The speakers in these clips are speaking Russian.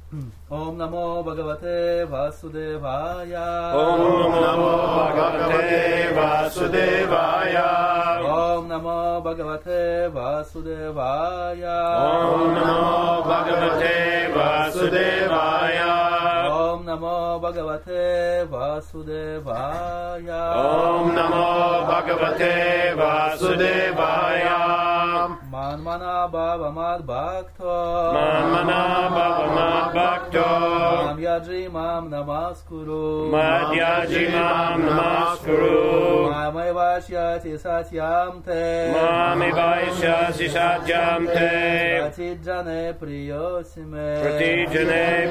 Om Namo Bhagavate Vasudevaya. Om Namo Bhagavate Vasudevaya. Om Namo Bhagavate Vasudevaya. Om Namo Bhagavate Vasudevaya. Om Namo Bhagavate Vasudevaya. Om Namo Bhagavate Vasudevaya. Manmana Bhavamad Bhakto. Manmana Bhavamad Bhakto. Mam Yaji Mam Namaskuru. Madhyaji Mam Namaskuru. Mamai Vashyati Satyam Te. Mami Vaishyasi Satyam Te. Pratijane Priyosime. Pratijane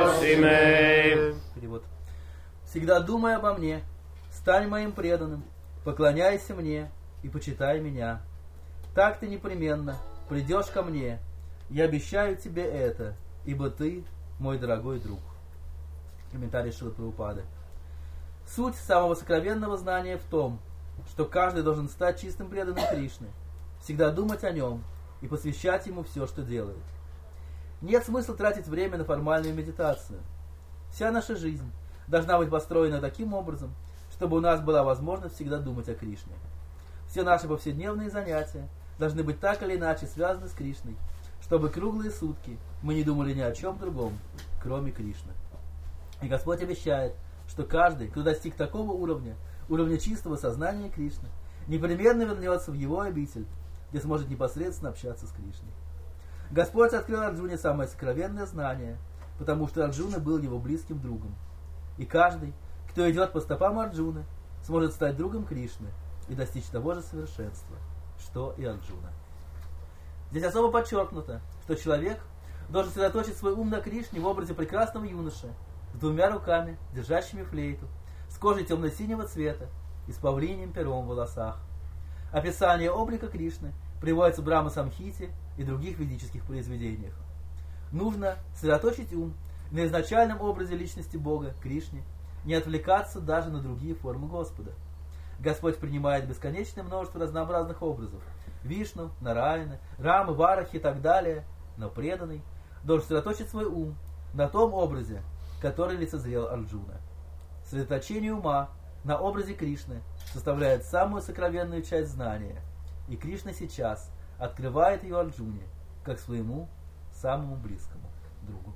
Priyosime. Перевод. Всегда думай обо мне, стань моим преданным, поклоняйся мне и почитай меня. Так ты непременно придешь ко мне. Я обещаю тебе это, ибо ты мой дорогой друг. Комментарий Шрилы Прабхупады. Суть самого сокровенного знания в том, что каждый должен стать чистым преданным Кришне, всегда думать о нем и посвящать ему все, что делает. Нет смысла тратить время на формальную медитацию. Вся наша жизнь должна быть построена таким образом, чтобы у нас была возможность всегда думать о Кришне. Все наши повседневные занятия должны быть так или иначе связаны с Кришной, чтобы круглые сутки мы не думали ни о чем другом, кроме Кришны. И Господь обещает, что каждый, кто достиг такого уровня чистого сознания Кришны, непременно вернется в его обитель, где сможет непосредственно общаться с Кришной. Господь открыл Арджуне самое сокровенное знание, потому что Арджуна был его близким другом. И каждый, кто идет по стопам Арджуны, сможет стать другом Кришны и достичь того же совершенства, что и Арджуна. Здесь особо подчеркнуто, что человек должен сосредоточить свой ум на Кришне в образе прекрасного юноши с двумя руками, держащими флейту, с кожей темно-синего цвета и с павлиньим пером в волосах. Описание облика Кришны приводится в Брама Самхите и других ведических произведениях. Нужно сосредоточить ум на изначальном образе личности Бога, Кришне, не отвлекаться даже на другие формы Господа. Господь принимает бесконечное множество разнообразных образов – Вишну, Нараяна, Рамы, Варахи и так далее, но преданный должен сосредоточить свой ум на том образе, который лицезрел Арджуна. Сосредоточение ума на образе Кришны составляет самую сокровенную часть знания, и Кришна сейчас открывает ее Арджуне, как своему самому близкому другу.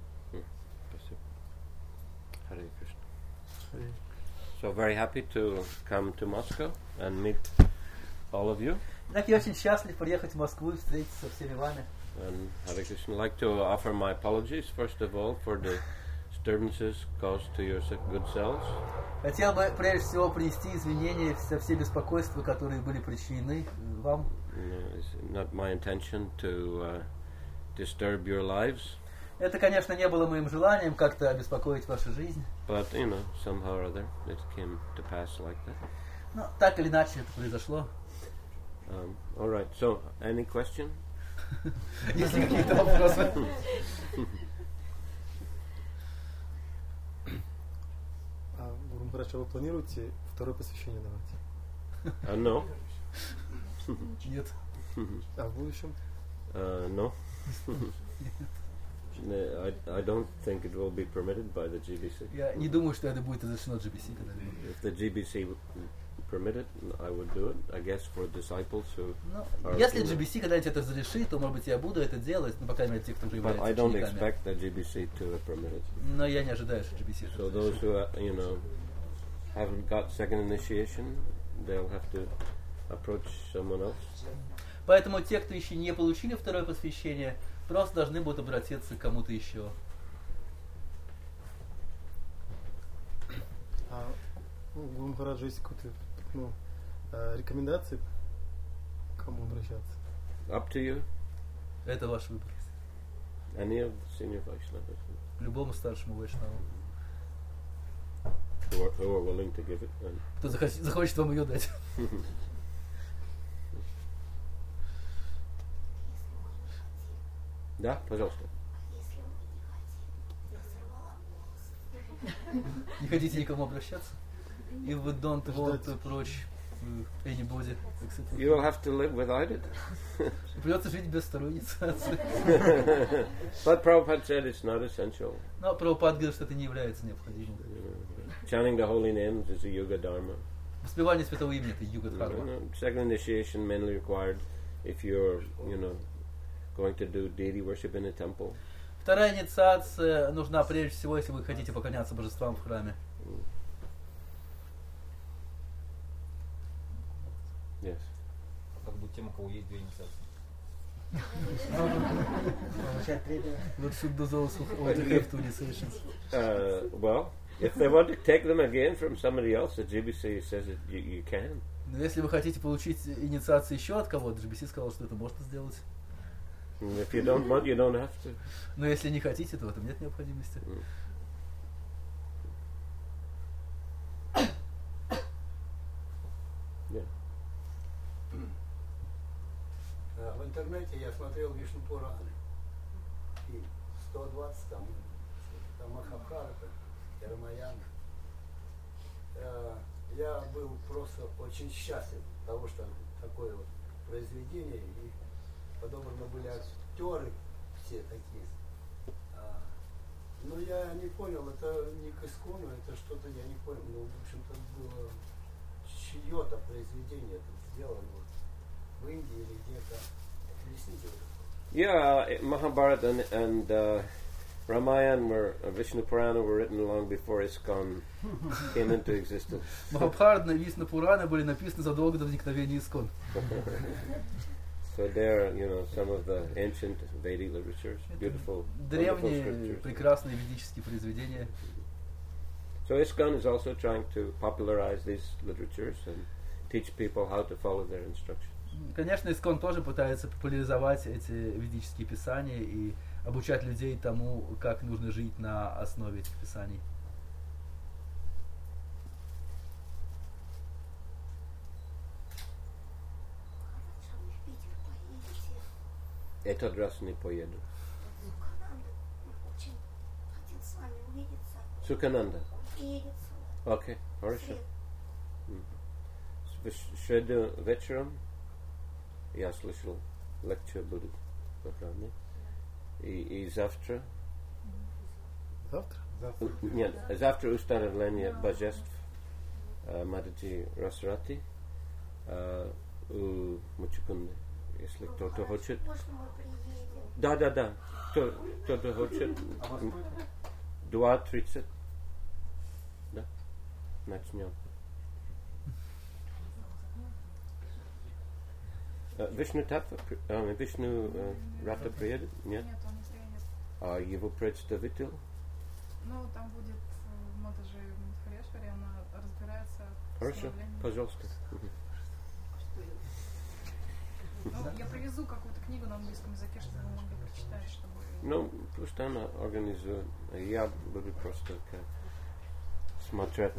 Hare Krishna. So very happy to come to Moscow and meet all of you. Так я очень счастлив приехать в Москву и встретиться со всеми вами. And Hare Krishna, I'd like to offer my apologies first of all for the disturbances caused to your good selves. Хотел бы прежде всего принести извинения за все беспокойства, которые были причинены вам. It's not my intention to disturb your lives. Это, конечно, не было моим желанием как-то обеспокоить вашу жизнь. But, somehow or other, it came to pass like that. Но так или иначе это произошло. All right, so, any question? Есть ли какие-то вопросы? Гуру Махарадж, вы планируете второе посвящение давать? No. Нет. А в будущем? No. I don't think it will be permitted by the GBC. Я не думаю, что это будет разрешено GBC когда-либо. If the GBC permitted, I would do it. I guess for disciples who. Если GBC когда-нибудь это разрешит, то, может быть, я буду это делать, по крайней мере, те, кто является I don't учениками. expect the GBC to permit it. Но я не ожидаю, что GBC это So those who haven't got second initiation, they'll have to approach someone else. Поэтому те, кто еще не получили второе посвящение, просто должны будут обратиться к кому-то еще. Гуру Махараджа, есть какие-то рекомендации, к кому обращаться? Up to you. Это ваш выбор. Any of the senior Vaishnavas К любому старшему вайшнаву. who are willing to give it. Кто захочет вам ее дать. Да, пожалуйста. Не хотите никому обращаться? If we don't want to approach anybody, etc. You will have to live without it. Придется жить без второй инициации. But Prabhupada said it's not essential. Но Прабхупад говорит, что это не является необходимым. Chanting the holy names is a yoga dharma. Воспевание святого имени — это юга-дхарма. Second initiation mainly required if you're, going to do deity worship in a temple. Вторая инициация нужна прежде всего, если вы хотите поклоняться божествам в храме. Yes. Как будет тем, у кого есть две инициации? What should do those who already have two initiations? Well, if they want to take them again from somebody else, the GBC says that you can. Но если вы хотите получить инициацию еще от кого-то, GBC сказал, что это можно сделать. And if you don't want, you don't have to. Но если не хотите, то в этом нет необходимости. Yeah. В интернете я смотрел Вишну Пураны. И 120 там Махабхарата, Рамаяна. Я был просто очень счастлив того, что такое вот произведение, и подобраны были актеры все такие. Но я не понял, это не к Искону, это что-то я не понял. Ну, в общем-то, было чье-то произведение это сделано вот, в Индии или где-то. Объясните это. Yeah, Mahabharata and Ramayana were Vishnu Purana were written long before ISKCON came into existence. Махабхарата и Вишну Пурана были написаны задолго до возникновения Искон. So they're, some of the ancient Vedic literatures, beautiful, wonderful Древние, scriptures. прекрасные ведические произведения. So ISKCON is also trying to popularize these literatures and teach people how to follow their instructions. Конечно, Искон тоже пытается популяризовать эти ведические писания и обучать людей тому, как нужно жить на основе этих писаний. Этот раз не поеду. Очень хотел с вами увидеться. Сукананда. Приедет Окей, хорошо. В среду вечером я слышал, лекция будет в программе. И завтра? Завтра? Нет, завтра установление божеств Мададжи Расрати у Мучукунды. Если кто-то хочет. Может, мы приедем. Да. Кто-то хочет. 2:30. Да. Начнем. Вишну Татва, Вишну Рата приедет? Нет? Нет, он не приедет. А его представитель? Ну, там будет Матаджи Мадхарешвари, она разбирается в Хорошо, становлении. пожалуйста. Ну, я привезу какую-то книгу на английском языке, чтобы вы могли прочитать, чтобы... Ну, пусть она организует. Я буду просто смотреть.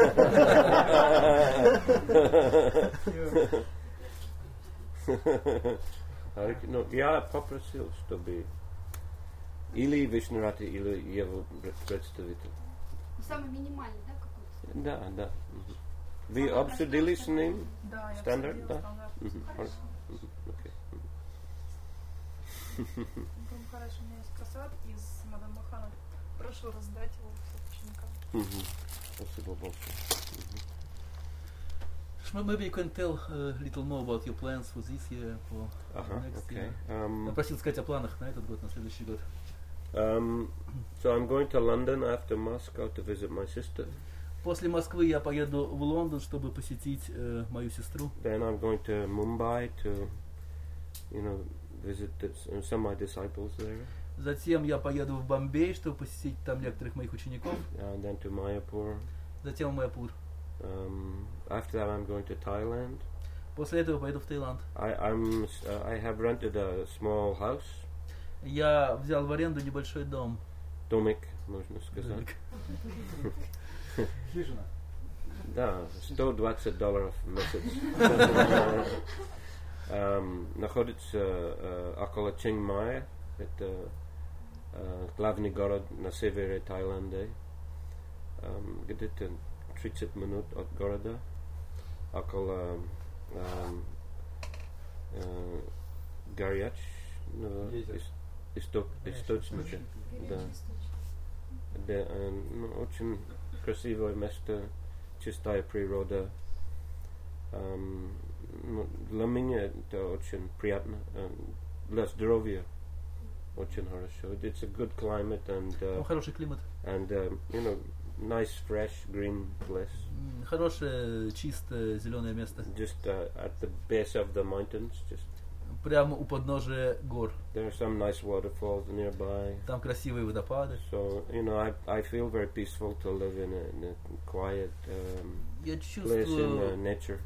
Ну, я попросил, чтобы или Вишнурати, или его представитель. Самый минимальный, да, какой-то? Да. Вы обсудили с ним? Да, я Стандарт, обсудила да? стандарт. Окей. Хорошо, у меня есть просад из Мадам Махана. Прошу раздать его всем ученикам. Спасибо большое. Maybe you can tell a little more about your plans for this year, for next year. Я просил сказать о планах на этот год, на следующий год. So I'm going to London after Moscow to visit my sister. После Москвы я поеду в Лондон, чтобы посетить мою сестру. Then I'm going to Mumbai to, visit some of my disciples there. Затем я поеду в Бомбей, чтобы посетить там некоторых моих учеников. And then to Mayapur. Затем в Майяпур. After that I'm going to Thailand. После этого поеду в Таиланд. I have rented a small house. Я взял в аренду небольшой дом. Домик, можно сказать. Хижина. Да, $120 в месяц. Находится около Чингмая. Это главный город на севере Таиланда. Где-то 30 минут от города. около горяч, источника. Да. Очень красивое место, чистая природа. Для меня это очень приятно. Для здоровья очень хорошо. It's a good climate and Хороший климат. And nice fresh green place. Хорошее чистое зеленое место. Just at the base of the mountains, just. Прямо у подножия гор. There are some nice waterfalls nearby. Там красивые водопады. So I feel very peaceful to live in a quiet Я place in nature.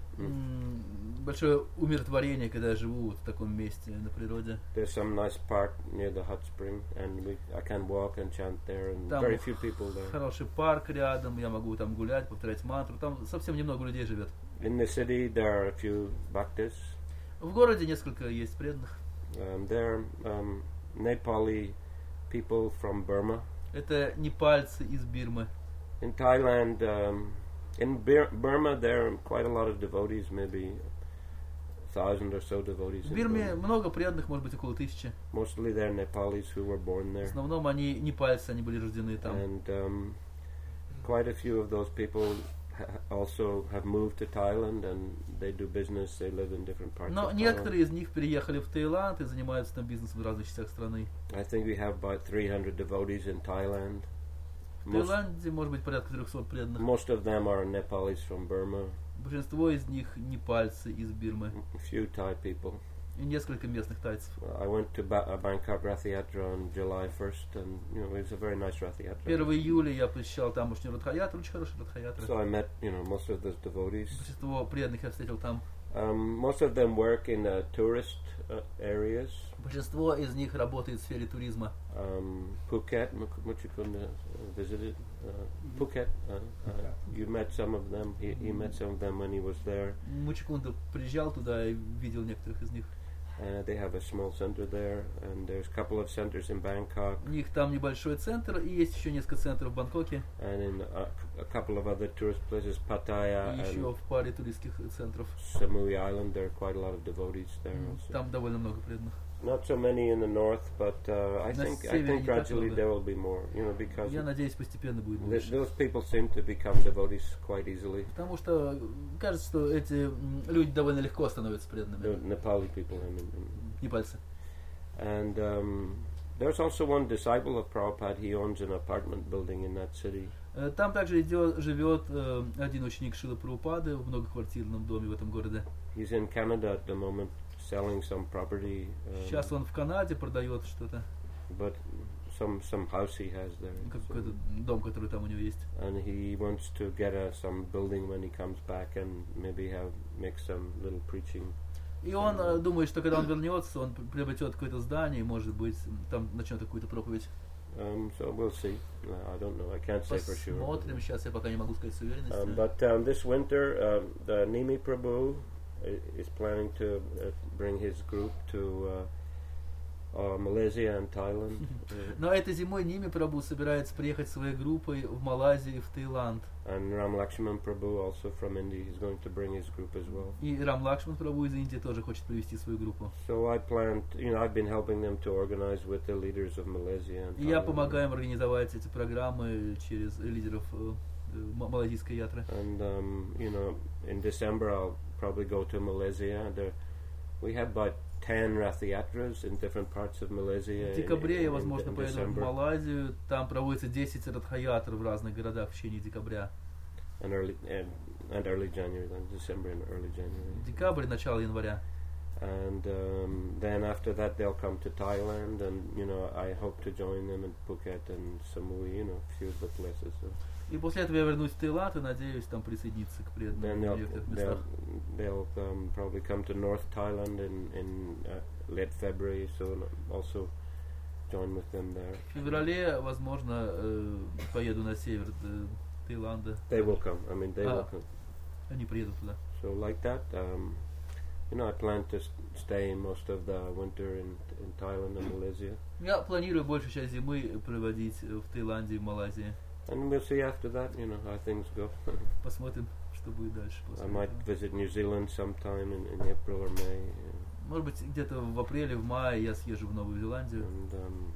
Большое умиротворение, когда я живу в таком месте на природе. There's some nice park near the hot spring, and I can walk and chant there, and Там very few people there. Хороший парк рядом, я могу там гулять, повторять мантру. Там совсем немного людей живет. In the city there are a few bhaktas. В городе несколько есть преданных. There are Nepali people from Burma. Это непальцы из Бирмы. In Thailand, in Burma there are quite a lot of devotees, maybe 1,000 or so devotees. В Бирме много преданных, может быть, около 1000. Mostly they're Nepalis who were born there. В основном они непальцы, они были рождены там. And quite a few of those people also have moved to Thailand and they do business, they live in different parts Но of некоторые из них переехали в Таиланд и занимаются там бизнесом в разных частях страны. I think we have about 300 devotees in Thailand. В Таиланде может быть порядка 300 преданных. Most of them are Nepalis from Burma. Большинство из них непальцы из Бирмы. A few Thai people. И несколько местных тайцев. I went to Bangkok Rath Yatra on July 1st, and it was a very nice Rath Yatra. 1 июля я посещал тамошнюю Радха-ятру, очень хорошая Радха-ятра. So I met, most of those devotees. Большинство преданных я встретил там. Most of them work in tourist areas. Большинство из них работает в сфере туризма. Phuket, Muchikunda visited Phuket. You met some of them. He met some of them when he was there. Мучикунда приезжал туда и видел некоторых из них. They have a small center there, and there's a couple of centers in Bangkok. У них там небольшой центр, и есть еще несколько центров в Бангкоке. And in a couple of other tourist places, Pattaya И еще and в паре туристских центров. Samui Island, there are quite a lot of devotees there also. Там довольно много преданных. Not so many in the north, but I think gradually there will be more, because Я надеюсь, постепенно будет больше. those people seem to become devotees quite easily. Потому что кажется, что эти люди довольно легко становятся преданными. The Nepali people, I mean. Непальцы. And there's also one disciple of Prabhupada. He owns an apartment building in that city. Там также живет один ученик Шрилы Прабхупады в многоквартирном доме в этом городе. He's in Canada at the moment, selling some property. Сейчас он в Канаде продает что-то. But some house he has there. Какой-то дом, который там у него есть. And he wants to get some building when he comes back and maybe make some little preaching. И он думает, что когда он вернется, он приобретет какое-то здание, и, может быть, там начнет какую-то проповедь. So we'll see. I don't know. I can't say for sure. Посмотрим. Сейчас я пока не могу сказать с уверенностью. But this winter, the Nimi Prabhu is planning to bring his group to Malaysia and Thailand. Но этой зимой Ними Прабху собирается приехать своей группой в Малайзию и в Таиланд. And Ram Lakshman Prabhu also from India, he's going to bring his group as well. И Рам Лакшман Прабху из Индии тоже хочет привести свою группу. So I planned, I've been helping them to organize with the leaders of Malaysia and Thailand. И я помогаю им организовать эти программы через лидеров малайзийской ятры. And in December I'll probably go to Malaysia. We have about 10 Rath Yatras in different parts of Malaysia. В декабре я, возможно, поеду в Малайзию. Там проводится 10 Радха-ятр в разных городах в течение декабря. And early January, December and early January. Декабрь, начало января. And then after that they'll come to Thailand, and I hope to join them in Phuket and Samui, a few of the places. So. И после этого я вернусь в Таиланд и надеюсь там присоединиться к преданным в некоторых местах. They'll probably come to North Thailand in late February, so also join with them there. В феврале, возможно, поеду на север Таиланда. They will come. I mean, they will come. Они приедут туда. So like that, I plan to stay most of the winter in Thailand and Malaysia. Я планирую большую часть зимы проводить в Таиланде и в Малайзии. And we'll see after that, how things go. Посмотрим, что будет дальше после I might этого. visit New Zealand sometime in April or May. Может быть, где-то в апреле, в мае я съезжу в Новую Зеландию. And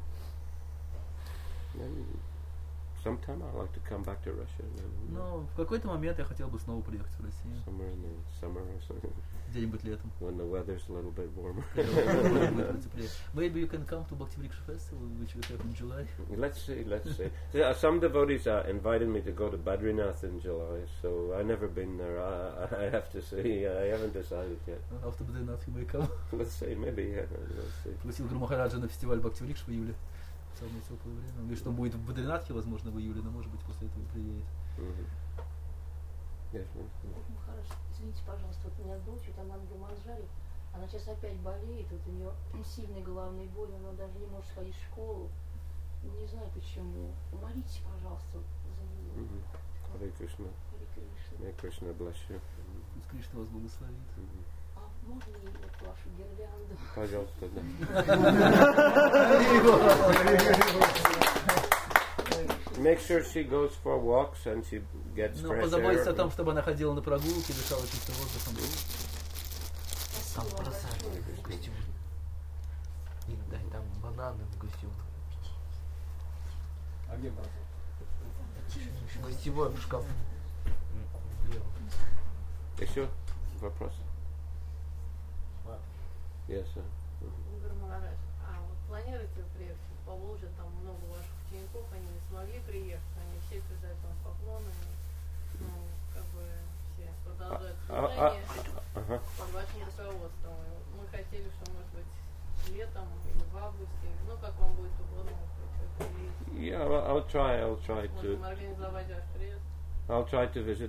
then sometime I'd like to come back to Russia. Но в какой-то момент я хотел бы снова приехать в Россию. Somewhere in the summer or something. Где-нибудь летом. When the weather's a little bit warmer. Maybe you can come to Bhakti-Vriksha Festival, which we have in July. Let's see. Some devotees invited me to go to Badrinath in July, so I've never been there. I have to say, I haven't decided yet. After Badrinath you may come. Let's see, maybe, yeah, let's see. Пригласил Гуру Махараджа на фестиваль Бхакти-Врикш в июле. Самое теплое время. Он говорит, что он будет в Бадринатхе, возможно, в июле, но может быть после этого приедет. Yes, Махарадж, извините, пожалуйста, вот у меня дочь, там Анга Манджари, она сейчас опять болеет, вот у нее сильные головные боли, она даже не может ходить в школу. Не знаю почему. Молитесь, пожалуйста, за нее. Hare Krishna. May Krishna bless you. Пусть Кришна вас благословит. А можно ли вот вашу гирлянду? Пожалуйста, да. Make sure she goes for walks and she gets fresh air. Позаботься о том, чтобы она ходила на прогулки, дышала чистым воздухом. Там бросали в гостевую. И дай там бананы в гостевую. А где бросать? Гостевой в шкаф. Еще вопрос? Yes, sir. Гуру Махарадж, а вот планируете вы приехать в Поволжье, там много ваших учеников, они не смогли приехать, они все передают вам поклонами, ну, как бы все продолжают служение под вашим руководством. Мы хотели, что, может быть, летом или в августе, ну, как вам будет угодно, Yeah, I'll try to. Можем организовать ваш приезд. I'll try to visit.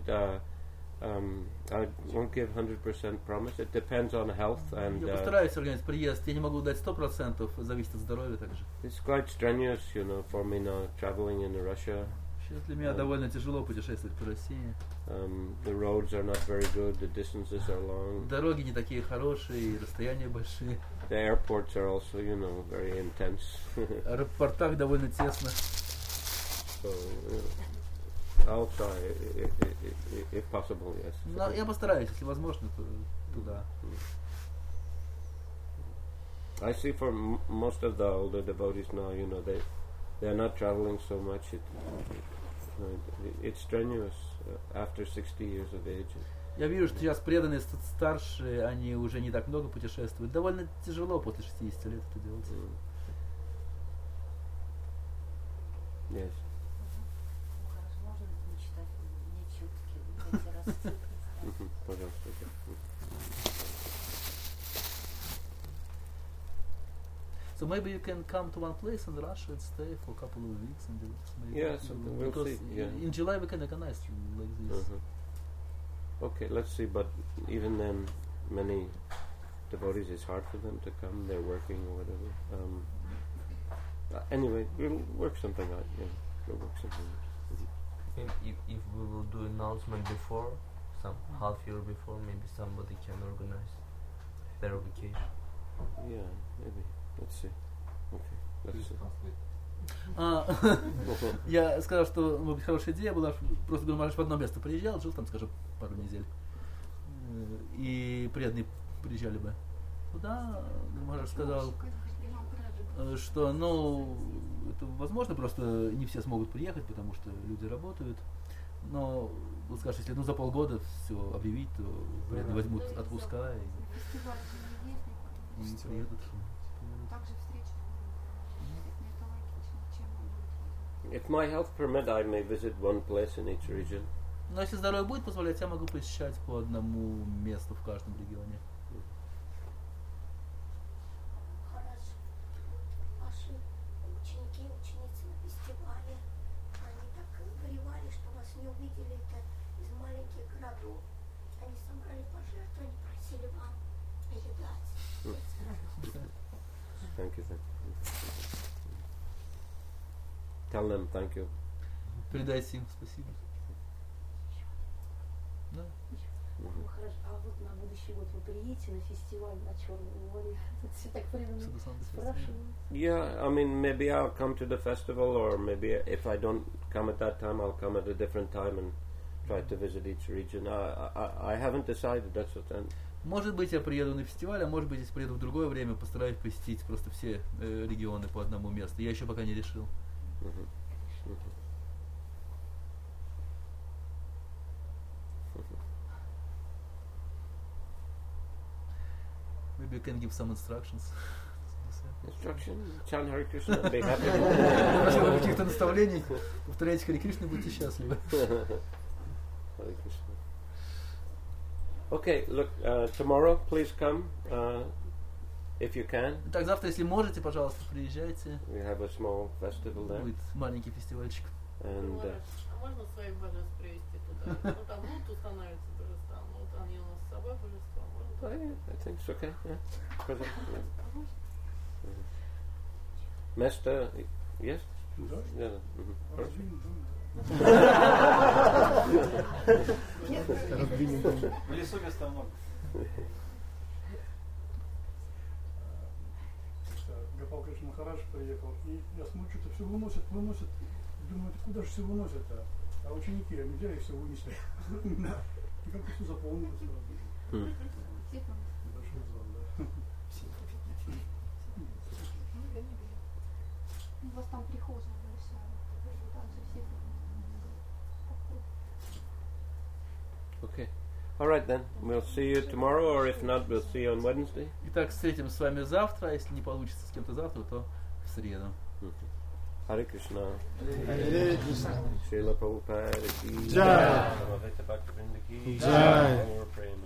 I won't give 100% promise. It depends on health and. Я постараюсь организовать приезд. Я не могу дать 100%, зависит от здоровья также. It's quite strenuous, for me now traveling in Russia. Сейчас для меня довольно тяжело путешествовать по России. The roads are not very good. The distances are long. Dороги не такие хорошие, расстояния большие. The airports are also, very intense. В аэропортах довольно тесно. So, I'll try, if possible, yes. Но я постараюсь, если возможно, то туда. I see for most of the older devotees now, they're not traveling so much. It's strenuous after 60 years of age. Я вижу, что сейчас преданные старшие, они уже не так много путешествуют. Довольно тяжело после 60 лет это делать. Yes. Можно не читать мне чутки, Пожалуйста. So maybe you can come to one place in Russia and stay for a couple of weeks and maybe we'll see. Yeah. In July we can organize like this. Okay, let's see. But even then, many devotees, it's hard for them to come. They're working or whatever. Anyway, we'll work something out. Yeah, we'll work something out. If we will do announcement before, some half year before, maybe somebody can organize their vacation. Yeah, maybe. Let's see. Okay, let's see. Я сказал, что может быть хорошая идея была, просто Гуру Махарадж в одно место приезжал, жил там, скажем, пару недель. И преданные приезжали бы туда. Гуру Махарадж сказал, что, это возможно, просто не все смогут приехать, потому что люди работают. Но, скажешь, если за полгода все объявить, то преданные возьмут отпуска и приедут. Также встреча. If my health permit, I may visit one place in each region. Но если здоровье будет позволять, я могу посещать по одному месту в каждом регионе. Хорошо. Ваши ученики и ученицы на фестивале, они так горевали, что вас не увидели, это из маленьких городов. Они собрали пожертвования, просили вам передать. Thank you. Tell them thank you. Передайте им спасибо. Да. Махарадж, а вот на будущий год вы приедете на фестиваль на Черном море? Тут все так преданно спрашивают. Yeah, I mean, maybe I'll come to the festival, or maybe if I don't come at that time, I'll come at a different time and try to visit each region. I haven't decided. That's what. Может быть, я приеду на фестиваль, а может быть, если приеду в другое время, постараюсь посетить просто все регионы по одному месту. Я еще пока не решил. Maybe you can give some instructions. Instruction? Chant Hare Krishna, be happy. Прошу каких-то наставлений. Повторяйте Харе Кришна, будьте счастливы. Hare Krishna. Okay, look, tomorrow, please come, if you can. Так, завтра, если можете, пожалуйста, приезжайте. We have a small festival there. Будет маленький фестивальчик. And, А можно своих божеств привезти туда? Ну там тут становится божества, ну вот они у нас с собой божества. I think it's okay, yeah. Present, yeah. Master, yes? Yeah. В лесу места много. Гопал Кришна Махарадж приехал, и я смотрю, что все выносят. Думаю, куда же все выносят-то? А ученики, они взяли и все вынесли. И как-то все заполнилось сразу. Большой зал, да. У вас там прихожая большая, там же все. Okay. All right then. We'll see you tomorrow, or if not, we'll see you on Wednesday. Итак, встретимся с вами завтра, а если не получится с кем-то завтра, то в среду. Hare Krishna. Hare Krishna. Srila Prabhupada ki Jai. Bhagavata Bhaktivinoda ki Jai. Gaur Prema.